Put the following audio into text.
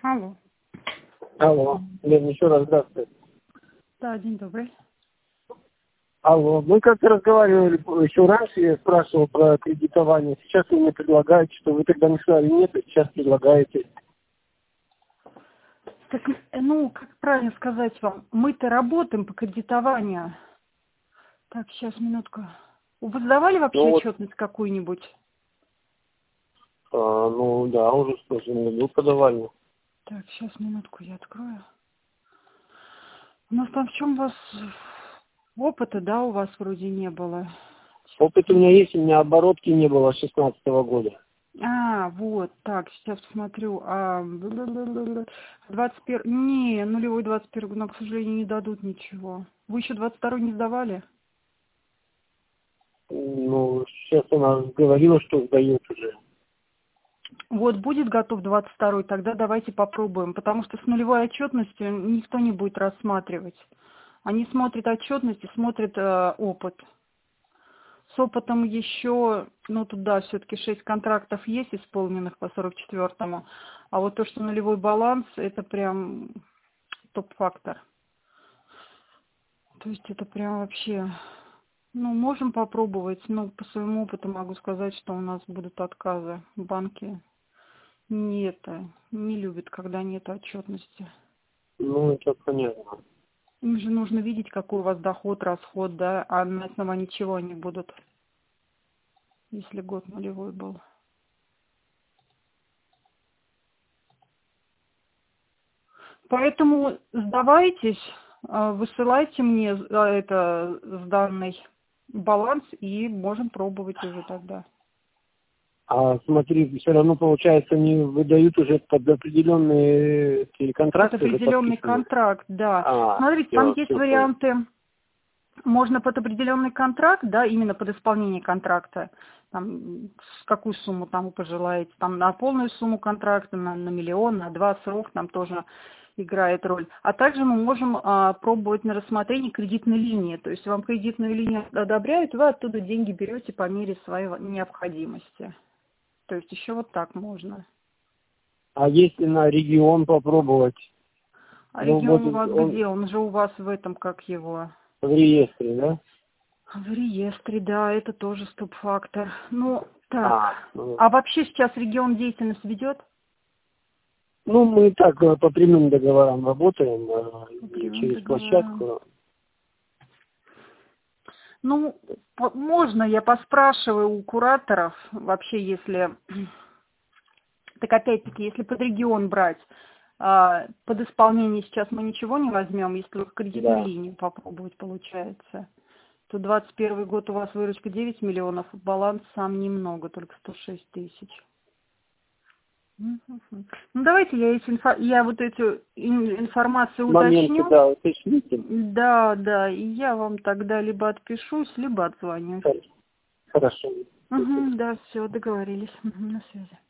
Алло. Алло, Лен, еще раз здравствуйте. Да, день добрый. Алло, мы как-то разговаривали еще раньше, я спрашивал про кредитование. Сейчас вы мне предлагаете, что вы тогда не сказали нет, а сейчас предлагаете. Так, как правильно сказать вам, мы-то работаем по кредитованию. Так, сейчас, минутку. Вы сдавали вообще отчетность какую-нибудь? Да, уже в прошлом году подавали. Так, сейчас, минутку, я открою. У нас там в чем у вас опыта, да, у вас вроде не было? Опыт у меня есть, у меня оборотки не было с 16-го года. Вот, так, сейчас посмотрю. 21, не, нулевой 21, но, к сожалению, не дадут ничего. Вы еще 22 не сдавали? Сейчас она говорила, что сдает уже. Вот, будет готов 22-й, тогда давайте попробуем, потому что с нулевой отчетностью никто не будет рассматривать. Они смотрят отчетность и смотрят опыт. С опытом еще, туда все-таки 6 контрактов есть исполненных по 44-му, а вот то, что нулевой баланс, это прям топ-фактор. То есть это прям вообще, можем попробовать, но по своему опыту могу сказать, что у нас будут отказы. Банки не любят, когда нет отчетности. Это понятно. Им же нужно видеть, какой у вас доход, расход, да, а на основании чего они будут, если год нулевой был. Поэтому сдавайтесь, высылайте мне сданный баланс, и можем пробовать уже тогда. А смотри, все равно, получается, они выдают уже под определенные контракты. Под определенный контракт, да. Смотрите, там есть варианты. Можно под определенный контракт, да, именно под исполнение контракта. Там, какую сумму там вы пожелаете. Там на полную сумму контракта, на миллион, на 2 срок, там тоже играет роль. А также мы можем пробовать на рассмотрение кредитной линии. То есть вам кредитную линию одобряют, вы оттуда деньги берете по мере своей необходимости. То есть еще вот так можно. А если на регион попробовать? А регион у вас где? Он же у вас в этом, как его? В реестре, да? В реестре, да, это тоже стоп-фактор. А вообще сейчас регион деятельность ведет? Мы так по прямым договорам работаем, через площадку. Можно, я поспрашиваю у кураторов, вообще, если... Так опять-таки, если под регион брать, под исполнение сейчас мы ничего не возьмем, если только кредитную линию попробовать получается. То 21 год у вас выручка 9 миллионов, баланс сам немного, только 106 тысяч. Давайте я вот эту информацию уточню. Уточните. Да, и я вам тогда либо отпишусь, либо отзвонюсь. Хорошо. Да, все, договорились. На связи.